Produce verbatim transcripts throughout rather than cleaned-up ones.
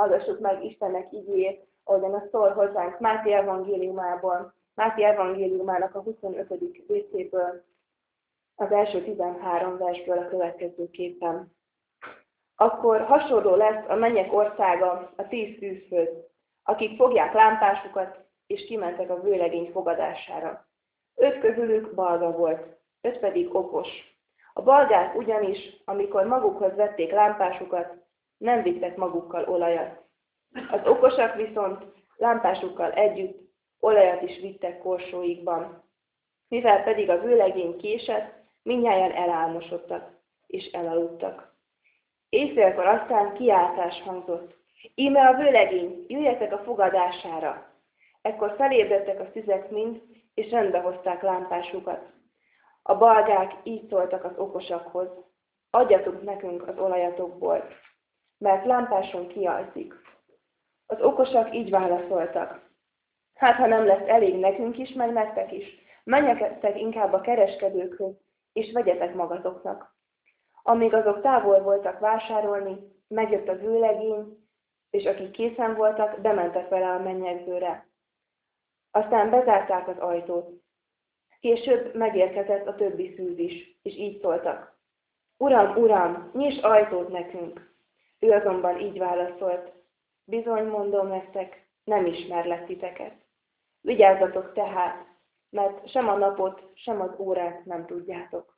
hallgassuk meg Istennek igéjét, ahogyan a szól hozzánk Máté evangéliumából, Máté evangéliumának a huszonötödik részéből, az első tizenhárom versből a következőképpen. Akkor hasonló lesz a mennyek országa a tíz szűzhöz, akik fogják lámpásukat, és kimentek a vőlegény fogadására. Öt közülük balga volt, öt pedig okos. A balgák ugyanis, amikor magukhoz vették lámpásukat, nem vittek magukkal olajat. Az okosak viszont lámpásukkal együtt olajat is vittek korsóikban. Mivel pedig a vőlegény késett, mindnyájan elálmosodtak, és elaludtak. Éjfélkor aztán kiáltás hangzott. Íme a vőlegény, jöjjetek a fogadására! Ekkor felébredtek a szüzek mind, és rendbe hozták lámpásukat. A balgák így szóltak az okosakhoz. Adjatok nekünk az olajatokból, mert lámpásunk kialszik. Az okosak így válaszoltak. Hát, ha nem lesz elég nekünk is, meg nektek is, menjetek inkább a kereskedőkhöz, és vegyetek magatoknak. Amíg azok távol voltak vásárolni, megjött a vőlegény, és akik készen voltak, bementek vele a mennyegzőre. Aztán bezárták az ajtót. Később megérkezett a többi szűz is, és így szóltak. Uram, uram, nyisd ajtót nekünk! Ő azonban így válaszolt. Bizony mondom nektek, nem ismerlek titeket. Vigyázzatok tehát, mert sem a napot, sem az órát nem tudjátok.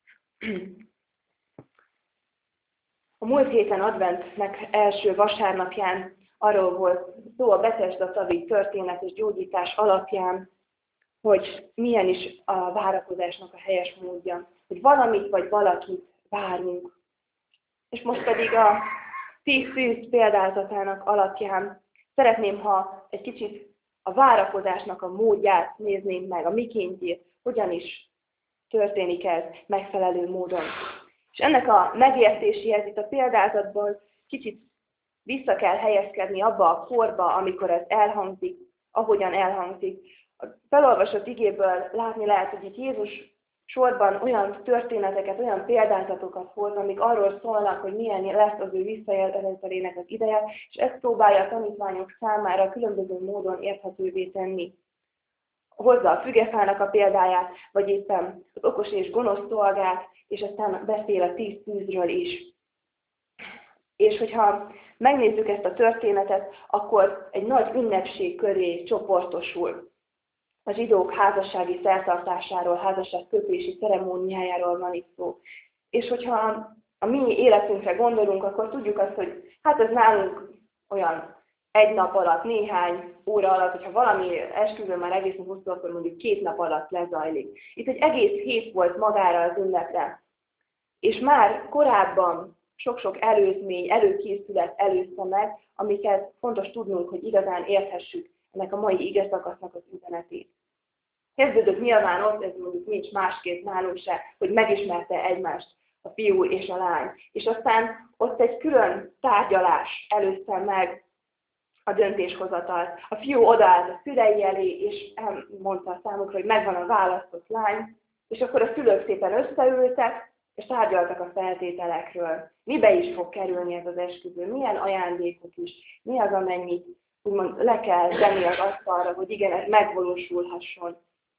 A múlt héten adventnek első vasárnapján arról volt szó a Betesda tavi történet és gyógyítás alapján, hogy milyen is a várakozásnak a helyes módja, hogy valamit vagy valakit várjunk. És most pedig a tíz szűz példázatának alapján szeretném, ha egy kicsit a várakozásnak a módját néznénk meg, a mikéntjét, hogyan is történik ez megfelelő módon. És ennek a megértéséhez itt a példázatból kicsit vissza kell helyezkedni abba a korba, amikor ez elhangzik, ahogyan elhangzik. A felolvasott igéből látni lehet, hogy itt Jézus sorban olyan történeteket, olyan példázatokat hoz, amik arról szólnak, hogy milyen lesz az ő visszajövetelének az ideje, és ezt próbálja a tanítványok számára különböző módon érthetővé tenni. Hozza a fügefának a példáját, vagy éppen az okos és gonosz szolgát, és aztán beszél a tíz szűzről is. És hogyha megnézzük ezt a történetet, akkor egy nagy ünnepség köré csoportosul. A zsidók házassági szertartásáról, házasságkötési ceremóniájáról van itt szó. És hogyha a mi életünkre gondolunk, akkor tudjuk azt, hogy hát ez nálunk olyan egy nap alatt, néhány óra alatt, hogyha valami esküvő már egészen hosszú, akkor mondjuk két nap alatt lezajlik. Itt egy egész hét volt magára az ünnepre. És már korábban sok-sok előzmény, előkészület előzte meg, amiket fontos tudnunk, hogy igazán érthessük ennek a mai igeszakasznak az üzenetét. Kezdődött nyilván ott, ez mondjuk nincs másképp nálunk se, hogy megismerte egymást a fiú és a lány. És aztán ott egy külön tárgyalás előzte meg a döntéshozatalt. A fiú odaállt a szülei elé, és elmondta számukra, hogy megvan a választott lány, és akkor a szülők szépen összeültek, és tárgyaltak a feltételekről. Mibe is fog kerülni ez az esküvő, milyen ajándékok is, mi az, amennyit úgymond le kell tenni az asztalra, hogy igen, ez megvalósulhasson,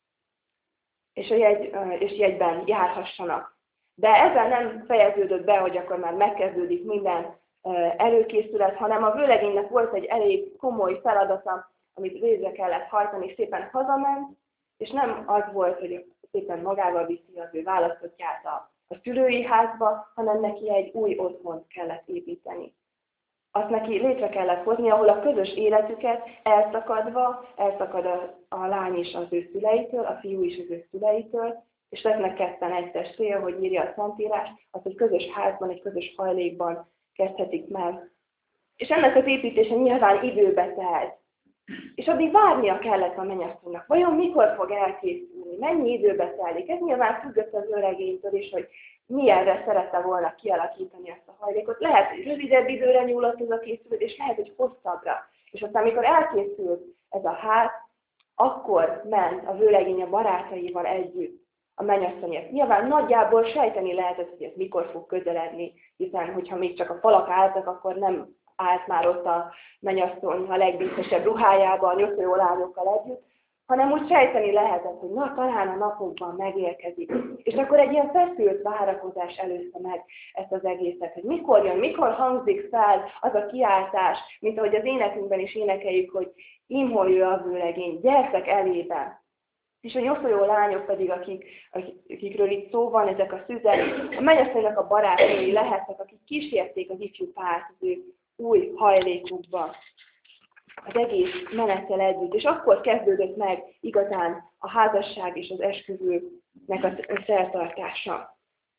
és, a jegy, és jegyben járhassanak. De ezzel nem fejeződött be, hogy akkor már megkezdődik minden előkészület, hanem a vőlegénynek volt egy elég komoly feladata, amit végre kellett hajtani, és szépen hazament, és nem az volt, hogy szépen magával viszi az ő választottját a, a szülői házba, hanem neki egy új otthont kellett építeni. Azt neki létre kellett hozni, ahol a közös életüket elszakadva, elszakad a, a lány is az ő szüleitől, a fiú is az ő szüleitől, és lesznek ketten egy testvér, hogy írja a Szentírás, az, hogy közös házban, egy közös hajlékban kezdhetik meg. És ennek az építése nyilván időbe telt. És addig várnia kellett a mennyasszonynak. Vajon mikor fog elkészülni? Mennyi időbe telik? Ez nyilván függött az öregénytől is, hogy milyenre szerette volna kialakítani ezt a hajlékot. Lehet, hogy rövidebb időre nyúlott ez a készülés, lehet, hogy hosszabbra. És aztán, amikor elkészült ez a ház, akkor ment a vőlegény a barátaival együtt a mennyasszonyért. Nyilván nagyjából sejteni lehetett, hogy ez mikor fog közeledni, hiszen hogyha még csak a falak álltak, akkor nem állt már ott a mennyasszony a legdíszesebb ruhájában, nyöszörő lányokkal együtt, hanem úgy sejteni lehetett, hogy na, talán a napokban megérkezik. És akkor egy ilyen feszült várakozás előzte meg ezt az egészet, hogy mikor jön, mikor hangzik fel az a kiáltás, mint ahogy az énekünkben is énekeljük, hogy imhol jön a vőlegény, gyertek elébe. És a nyoszoló lányok pedig, akik, akikről itt szó van, ezek a szüzek, a mennyasszonynak a barátnői lehetnek, akik kísérték az ifjú párt az ő új hajlékukba, az egész menettel együtt. És akkor kezdődött meg igazán a házasság és az esküvőnek a szertartása.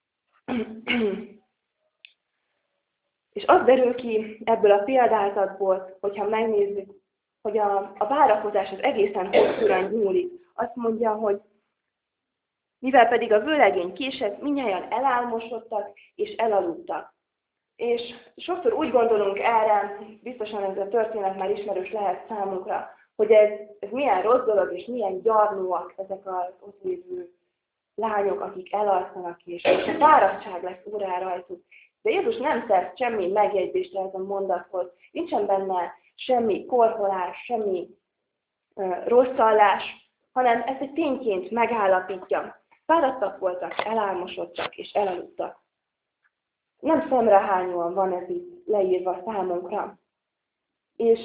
És az derül ki ebből a példázatból, hogyha megnézzük, hogy a, a várakozás az egészen hosszúra nyúlik. Azt mondja, hogy mivel pedig a vőlegény késett, mindnyájan elálmosodtak és elaludtak. És sokszor úgy gondolunk erre, biztosan ez a történet már ismerős lehet számunkra, hogy ez, ez milyen rossz dolog és milyen gyarlóak ezek az ott lévő lányok, akik elalszanak, és, és a fáradtság lesz órá rajtuk. De Jézus nem tesz semmi megjegyzést ez a mondathoz, nincsen benne semmi korholás, semmi uh, rosszallás, hanem ezt egy tényként megállapítja. Fáradtak voltak, elálmosodtak és elaludtak. Nem szemrehányóan van ez itt leírva számunkra. És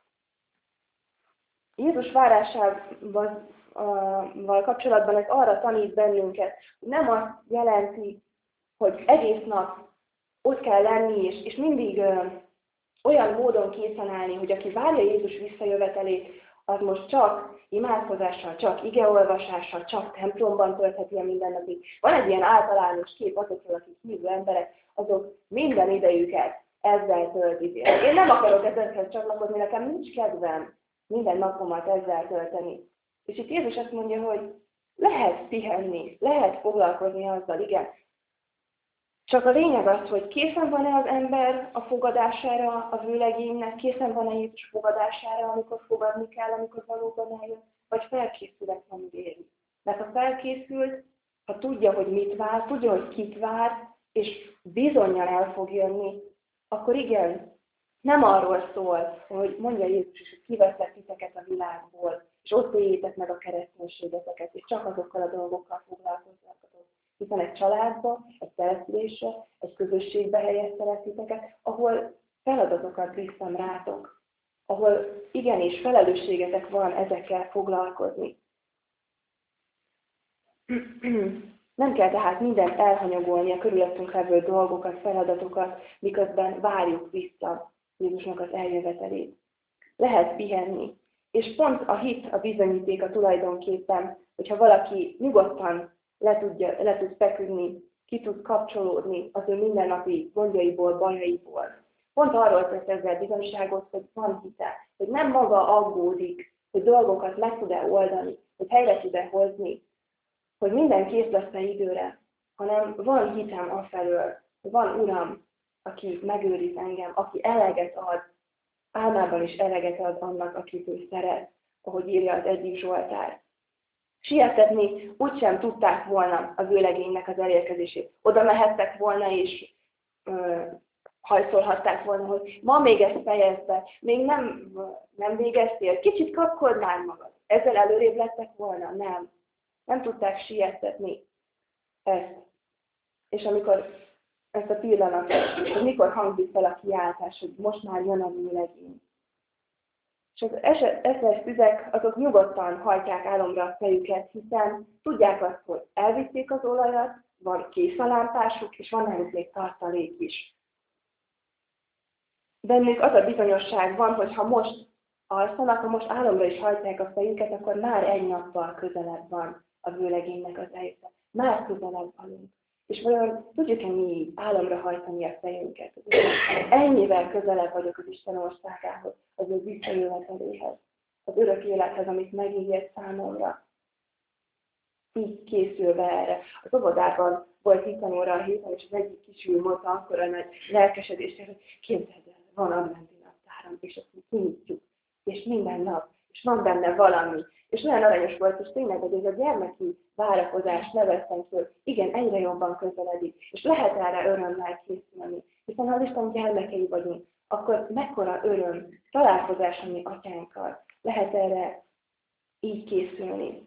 Jézus várásával kapcsolatban ez arra tanít bennünket, hogy nem azt jelenti, hogy egész nap ott kell lenni, és, és mindig ö, olyan módon készen állni, hogy aki várja Jézus visszajövetelét, az most csak imádkozással, csak igeolvasással, csak templomban töltheti a mindennapit. Van egy ilyen általános kép azokról, akik hívő emberek, azok minden idejüket ezzel töltik. Én nem akarok ezekhez csatlakozni, nekem nincs kedvem minden napomat ezzel tölteni. És itt Jézus azt mondja, hogy lehet pihenni, lehet foglalkozni azzal, igen. Csak a lényeg az, hogy készen van-e az ember a fogadására, a vőlegénynek, készen van-e Jézus fogadására, amikor fogadni kell, amikor valóban eljön, vagy felkészülek, amíg éri. Mert ha felkészült, ha tudja, hogy mit vár, tudja, hogy kit vár, és bizonnyal el fog jönni, akkor igen, nem arról szól, hogy mondja Jézus is, hogy kiveszlek titeket a világból, és ott éljétek meg a kereszténységeteket, és csak azokkal a dolgokkal foglalkozzatok. Hiszen egy családba, egy településre, egy közösségbe helyeztelek titeket, ahol feladatokat bíztam rátok, ahol igenis felelősségetek van ezekkel foglalkozni. Nem kell tehát mindent elhanyagolni, a körülöttünk levő dolgokat, feladatokat, miközben várjuk vissza Jézusnak az eljövetelét. Lehet pihenni. És pont a hit, a bizonyítéka tulajdonképpen, hogyha valaki nyugodtan le, tudja, le tud feküdni, ki tud kapcsolódni az ő mindennapi gondjaiból, bajaiból. Pont arról tesz ezzel bizonyságot, hogy van hite, hogy nem maga aggódik, hogy dolgokat meg tud-e oldani, hogy helyre tud-e hozni, hogy minden kész lesz-e időre, hanem van hitem afelől, hogy van Uram, aki megőriz engem, aki eleget ad, álmában is eleget ad annak, akit ő szeret, ahogy írja az egyik Zsoltár. Sietetni úgysem tudták volna az vőlegénynek az elérkezését. Oda mehettek volna, és ö, hajszolhatták volna, hogy ma még ezt fejezd be, még nem, nem végeztél, kicsit kapkold már magad. Ezzel előrébb lettek volna? Nem. Nem tudták sietetni ezt. És amikor ezt a pillanatot, hogy mikor hangzik fel a kiáltás, hogy most már jön a vőlegény. És az eszes tüzek, azok nyugodtan hajtják álomra a fejüket, hiszen tudják azt, hogy elvitték az olajat, van készalámpásuk, és van náluk még tartalék is. Bennük az a bizonyosság van, hogy ha most alszanak, ha most álomra is hajtják a fejüket, akkor már egy nappal közelebb van a vőlegénynek az eljövete. Már közelebb vagyunk. És vajon tudjuk-e mi álomra hajtani a fejünket? Ennyivel közelebb vagyok az Isten országához, az ő visszajöveteléhez, az örök élethez, amit megígért számomra. Így készülve erre. Az óvodában volt hitanóra a héten, és az egyik kisfiú mondta akkor a nagy lelkesedésre, hogy képzeld el, van adventi naptáram, és azt kinyitjuk, és minden nap, és van benne valami. És olyan aranyos volt, és tényleg, hogy ez a gyermeki várakozás neveztem föl, igen, egyre jobban közeledik, és lehet erre örömmel készülni. Hiszen ha az Isten gyermekei vagyunk, akkor mekkora öröm találkozás a mi atyánkkal. Lehet erre így készülni.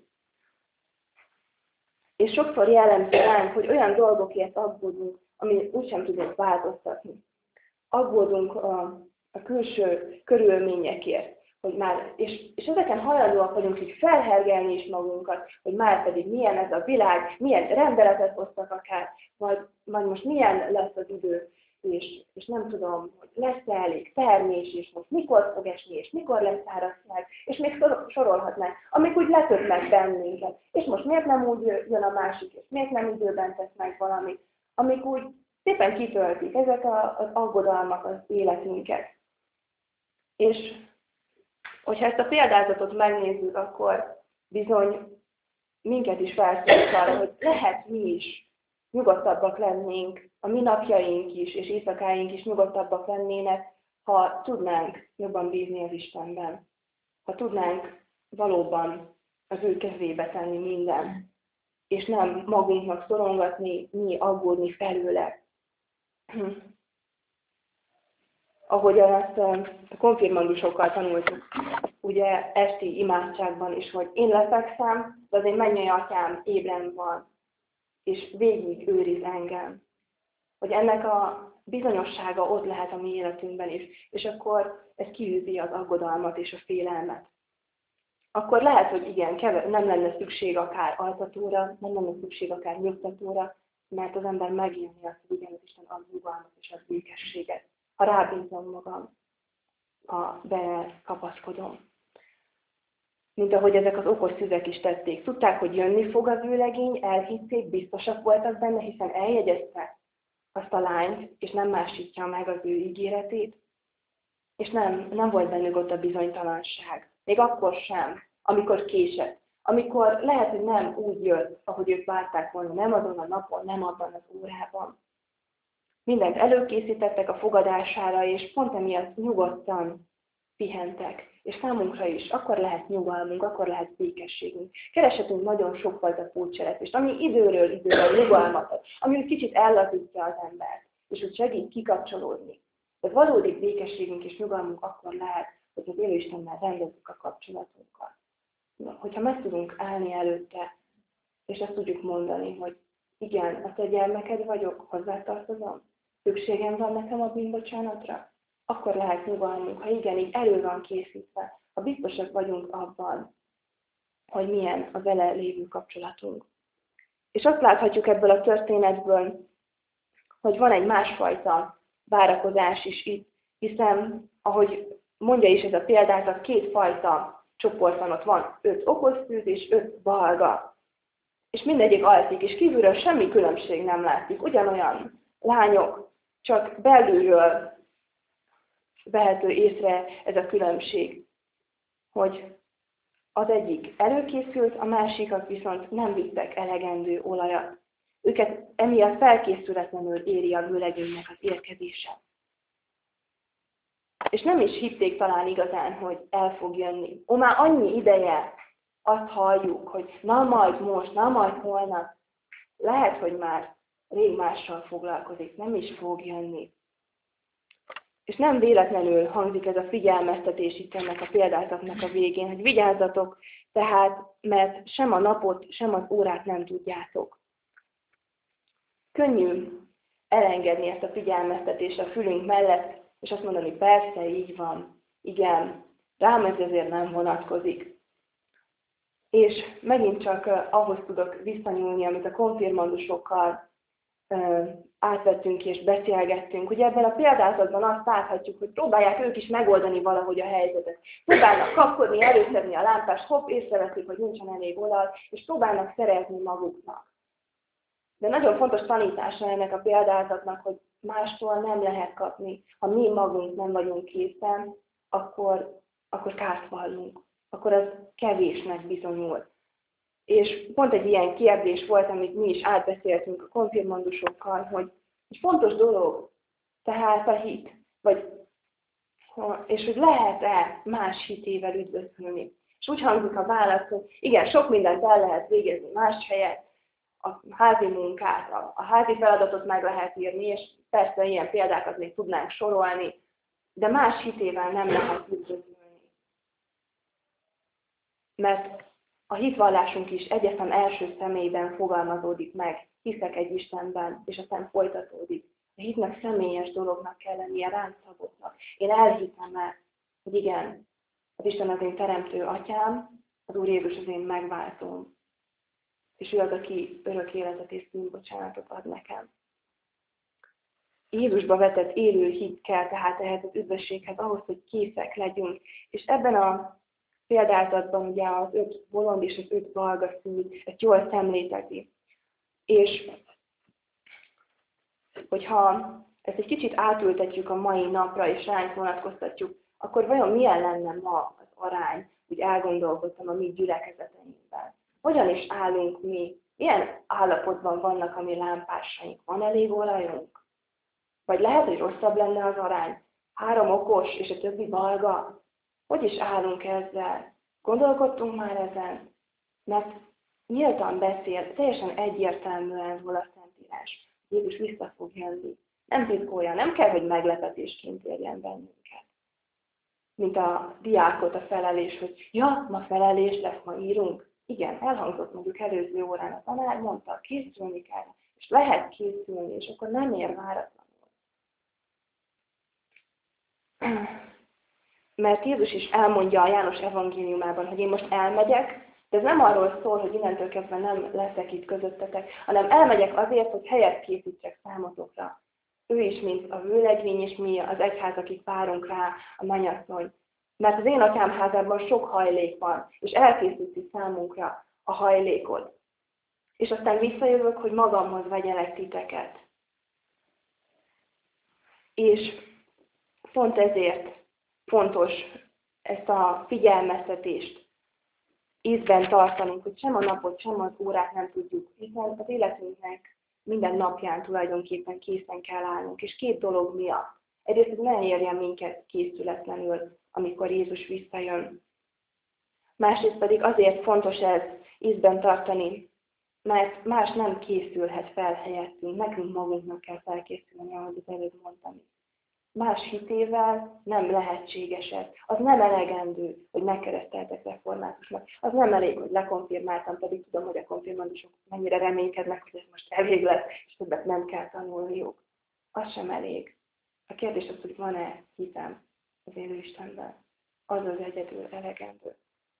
És sokszor jellemző ránk, hogy olyan dolgokért aggódunk, amit úgysem tudunk változtatni. Aggódunk a, a külső körülményekért, hogy már, és, és ezeken hajlandóak vagyunk így felhergelni is magunkat, hogy már pedig milyen ez a világ, milyen rendeletet hoztak akár, majd, majd most milyen lesz az idő, és, és nem tudom, hogy lesz-e elég termés, és most mikor fog esni, és mikor lesz szárazság, és még sorolhatnánk, amik úgy letöbbnek bennünket. És most miért nem úgy jön a másik, és miért nem időben tesz meg valamit, amik úgy szépen kitöltik ezek a, az aggodalmak az életünket. És hogyha ezt a példázatot megnézzük, akkor bizony minket is felszólít arra, hogy lehet mi is nyugodtabbak lennénk, a mi napjaink is, és éjszakáink is nyugodtabbak lennének, ha tudnánk jobban bízni az Istenben. Ha tudnánk valóban az ő kezébe tenni minden, és nem magunknak szorongatni, mi aggódni felőle. Ahogyan ezt a konfirmandusokkal tanultuk, ugye esti imádságban is, hogy én lefekszem, de az én mennyei atyám ébren van, és végig őriz engem. Hogy ennek a bizonyossága ott lehet a mi életünkben is, és akkor ez kiűzi az aggodalmat és a félelmet. Akkor lehet, hogy igen, nem lenne szükség akár altatóra, nem lenne szükség akár nyugtatóra, mert az ember megélni azt, hogy igen, az Isten ad nyugalmat és az békességet. Ha rábízom magam, ha bekapaszkodom. Mint ahogy ezek az okos szüzek is tették. Tudták, hogy jönni fog az ő legény, elhitték, biztosak voltak benne, hiszen eljegyezte azt a lányt, és nem másítja meg az ő ígéretét, és nem, nem volt bennük ott a bizonytalanság. Még akkor sem, amikor késett. Amikor lehet, hogy nem úgy jött, ahogy ők várták volna, nem azon a napon, nem abban az órában. Mindent előkészítettek a fogadására, és pont emiatt nyugodtan pihentek. És számunkra is, akkor lehet nyugalmunk, akkor lehet békességünk. Kereshetünk nagyon sokfajta pótcselekvést, ami időről időre nyugalmat ad, ami úgy kicsit ellazítja az embert, és úgy segít kikapcsolódni. De valódi békességünk és nyugalmunk akkor lehet, hogy az élő Istennel rendezzük a kapcsolatunkat. Hogyha meg tudunk állni előtte, és azt tudjuk mondani, hogy igen, a te gyermeked vagyok, hozzátartozom, szükségem van nekem a bűnbocsánatra, akkor lehet nyugalmunk, ha igen, így elő van készítve, ha biztosak vagyunk abban, hogy milyen a vele lévő kapcsolatunk. És azt láthatjuk ebből a történetből, hogy van egy másfajta várakozás is itt, hiszen, ahogy mondja is ez a példázat, kétfajta csoport van, ott van öt okos szűz és öt balga. És mindegyik alszik, és kívülről semmi különbség nem látszik. Ugyanolyan lányok, csak belülről vehető észre ez a különbség, hogy az egyik előkészült, a másikak viszont nem vittek elegendő olajat. Őket emiatt felkészületlenül éri a vőlegénynek az érkezése. És nem is hitték talán igazán, hogy el fog jönni. Ó, már annyi ideje azt halljuk, hogy na majd most, na majd holnap. Lehet, hogy már rég mással foglalkozik, nem is fog jönni. És nem véletlenül hangzik ez a figyelmeztetés itt ennek a példázatnak a végén, hogy vigyázzatok, tehát, mert sem a napot, sem az órát nem tudjátok. Könnyű elengedni ezt a figyelmeztetést a fülünk mellett, és azt mondani, persze, így van, igen, rám ez azért nem vonatkozik. És megint csak uh, ahhoz tudok visszanyúlni, amit a konfirmandusokkal uh, átvettünk és beszélgettünk. Ugye ebben a példázatban azt láthatjuk, hogy próbálják ők is megoldani valahogy a helyzetet. Próbálnak kapkodni, előszedni a lámpást, hopp, észreveszik, hogy nincsen elég olaj, és próbálnak szerezni maguknak. De nagyon fontos tanítása ennek a példázatnak, hogy mástól nem lehet kapni. Ha mi magunk nem vagyunk készen, akkor, akkor kárt vallunk. Akkor az kevésnek bizonyul. És pont egy ilyen kérdés volt, amit mi is átbeszéltünk a konfirmandusokkal, hogy egy fontos dolog, tehát a hit, vagy, és hogy lehet-e más hitével üdvözülni. És úgy hangzik a válasz, hogy igen, sok mindent el lehet végezni más helyet, a házi munkát, a, a házi feladatot meg lehet írni, és persze ilyen példákat még tudnánk sorolni, de más hitével nem lehet üdvözölni. Mert a hitvallásunk is egyetlen első személyben fogalmazódik meg, hiszek egy Istenben, és aztán folytatódik. A hitnek személyes dolognak kell lennie, ránk szabottnak. Én elhiszem el, hogy igen, az Isten az én teremtő atyám, az Úr Jézus az én megváltóm. És ő az, aki örök életet és bűnbocsánatot ad nekem. Jézusba vetett élő hit kell tehát ehhez az üdvösséghez, ahhoz, hogy készek legyünk. És ebben a példázatban ugye az öt bolond és az öt balga szűz ezt jól szemlélteti. És hogyha ezt egy kicsit átültetjük a mai napra, és ránk vonatkoztatjuk, akkor vajon milyen lenne ma az arány? Úgy elgondolkodtam a mi gyülekezeteinkben. Hogyan is állunk mi? Milyen állapotban vannak a mi lámpásaink? Van elég olajunk? Vagy lehet, hogy rosszabb lenne az arány? Három okos és a többi balga? Hogy is állunk ezzel? Gondolkodtunk már ezen? Mert nyíltan beszél, teljesen egyértelműen róla a Szentírás. Jézus vissza fog jönni. Nem titkolja, nem kell, hogy meglepetésként érjen bennünket. Mint a diákot a felelés, hogy ja, ma felelés lesz, ma írunk. Igen, elhangzott mondjuk előző órán a tanár, mondta, készülni kell, és lehet készülni, és akkor nem ér váratlanul. Mert Jézus is elmondja a János evangéliumában, hogy én most elmegyek, de ez nem arról szól, hogy innentől kezdve nem leszek itt közöttetek, hanem elmegyek azért, hogy helyet készítsek számotokra. Ő is, mint a vőlegény, és mi az egyház, akik várunk rá, a mennyasszony. Mert az én atyám házában sok hajlék van, és elkészíti számunkra a hajlékot. És aztán visszajövök, hogy magamhoz vegyelek titeket. És pont ezért fontos ezt a figyelmeztetést ízben tartanunk, hogy sem a napot, sem az órát nem tudjuk, hiszen az életünknek minden napján tulajdonképpen készen kell állnunk, és két dolog miatt. Egyrészt, hogy ne érjen minket készületlenül, amikor Jézus visszajön. Másrészt pedig azért fontos ez ízben tartani, mert más nem készülhet fel helyettünk, nekünk magunknak kell felkészülni, ahogy az előbb mondtam. Más hitével nem lehetséges ez. Az nem elegendő, hogy megkereszteltek reformátusnak. Az nem elég, hogy lekonfirmáltam, pedig tudom, hogy a konfirmandusok mennyire reménykednek, hogy ez most elég lesz, és többet nem kell tanulniuk. Az sem elég. A kérdés az, hogy van-e hitem az élő Istenben. Az az egyedül elegendő.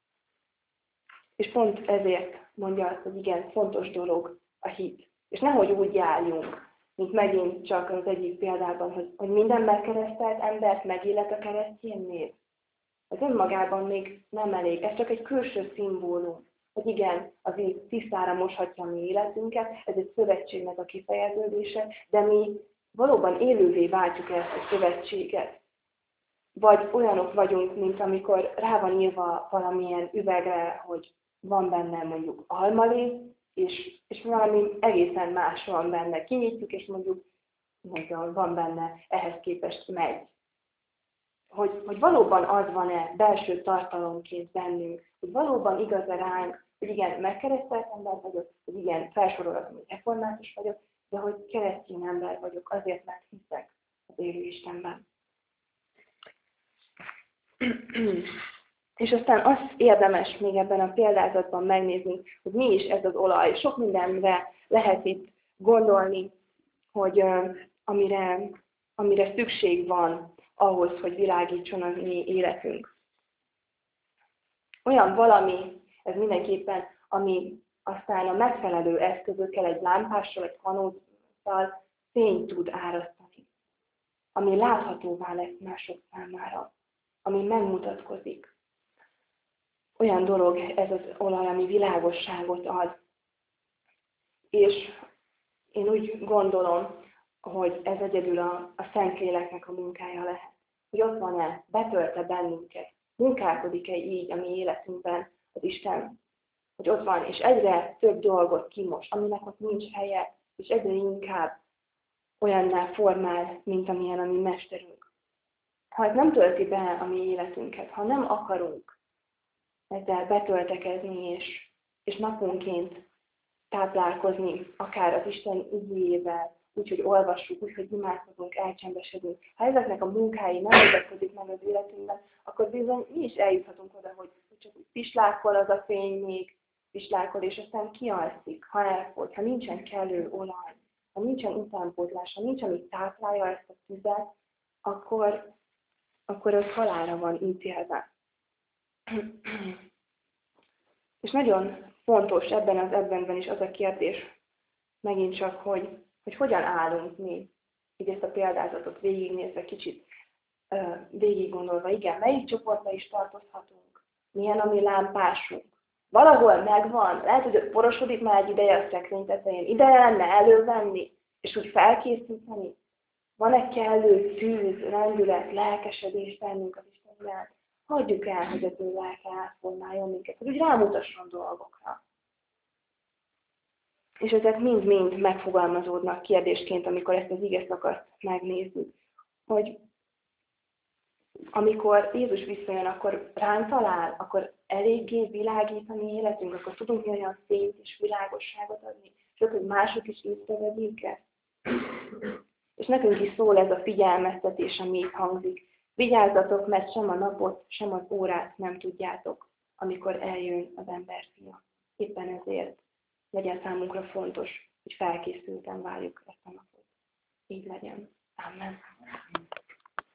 És pont ezért mondja azt, hogy igen, fontos dolog a hit. És nehogy úgy járjunk, mint megint csak az egyik példában, hogy, hogy minden megkeresztelt embert megillet a keresztény név. Ez önmagában még nem elég. Ez csak egy külső szimbólum. Hogy igen, az így tisztára moshatja a mi életünket, ez egy szövetségnek a kifejeződése, de mi valóban élővé váltjuk ezt a szövetséget. Vagy olyanok vagyunk, mint amikor rá van írva valamilyen üvegre, hogy van benne mondjuk almalé, és, és valami egészen más van benne. Kinyitjuk, és mondjuk mondjuk, van benne, ehhez képest megy. Hogy, hogy valóban az van-e belső tartalomként bennünk, hogy valóban igaz-e ránk, hogy igen, megkeresztelt ember vagyok, hogy igen, felsorolhatom, hogy református vagyok, de hogy keresztény ember vagyok, azért, mert hiszek az élő Istenben. És aztán azt érdemes még ebben a példázatban megnézni, hogy mi is ez az olaj. Sok mindenre lehet itt gondolni, hogy uh, amire, amire szükség van ahhoz, hogy világítson a mi életünk. Olyan valami, ez mindenképpen, ami aztán a megfelelő eszközökkel, egy lámpással, egy kanóccal fényt tud árasztani, ami láthatóvá lesz mások számára, ami megmutatkozik. Olyan dolog ez az olaj, ami világosságot ad. És én úgy gondolom, hogy ez egyedül a, a Szentléleknek a munkája lehet. Hogy ott van-e, betölte bennünket, munkálkodik-e így a mi életünkben az Isten, hogy ott van, és egyre több dolgot kimos, aminek ott nincs helye, és egyre inkább olyanná formál, mint amilyen a mi mesterünk. Ha ez nem tölti be a mi életünket, ha nem akarunk ezzel betöltekezni, és, és naponként táplálkozni, akár az Isten igéjével, úgyhogy olvassuk, úgyhogy imádkozunk, elcsendesedünk. Ha ezeknek a munkái nem mutatkozik meg az életünkben, akkor bizony mi is eljuthatunk oda, hogy csak úgy pislákol az a fény még, pislákol, és aztán kialszik, ha elfogy, ha nincsen kellő olaj, ha nincsen utánpótlás, ha nincs, ami táplálja ezt a tüzet, akkor, akkor az halálra van ítélve. És nagyon fontos ebben az ebbenben is az a kérdés, megint csak, hogy, hogy hogyan állunk mi, így ezt a példázatot végignézve, kicsit uh, végig gondolva, igen, melyik csoportba is tartozhatunk, milyen a mi lámpásunk. Valahol megvan, lehet, hogy porosodik már egy ideje a szekrény tetején, ideje lenne elővenni, és úgy felkészíteni. Van-e kellő tűz, rendület, lelkesedés bennünk az Isten iránt? Hagyjuk el, hogy az ő lelke átformáljon minket, hogy úgy rámutasson dolgokra. És ezek mind-mind megfogalmazódnak kérdésként, amikor ezt az ige szakaszt megnézzük. Hogy amikor Jézus visszajön, akkor ránk talál, akkor eléggé világítani életünk, akkor tudunk mi olyan fényt és világosságot adni, és hogy mások is észrevegyék ezt. És nekünk is szól ez a figyelmeztetés, ami itt hangzik. Vigyázzatok, mert sem a napot, sem az órát nem tudjátok, amikor eljön az emberfia. Éppen ezért legyen számunkra fontos, hogy felkészülten várjuk ezt a napot. Így legyen. Amen.